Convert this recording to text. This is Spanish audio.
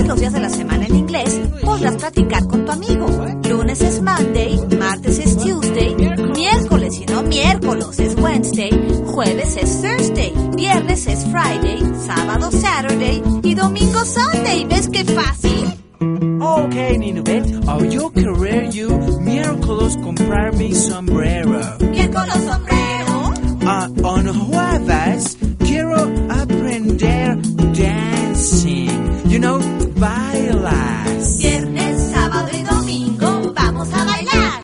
conoces los días de la semana en inglés, podrás practicar con tu amigo. Lunes es Monday, martes es Tuesday, miércoles y no miércoles es Wednesday, jueves es Thursday, viernes es Friday, sábado Saturday y domingo Sunday. ¿Ves qué fácil? Okay, Ninubet, yo querer you miércoles comprar mi sombrero. Miércoles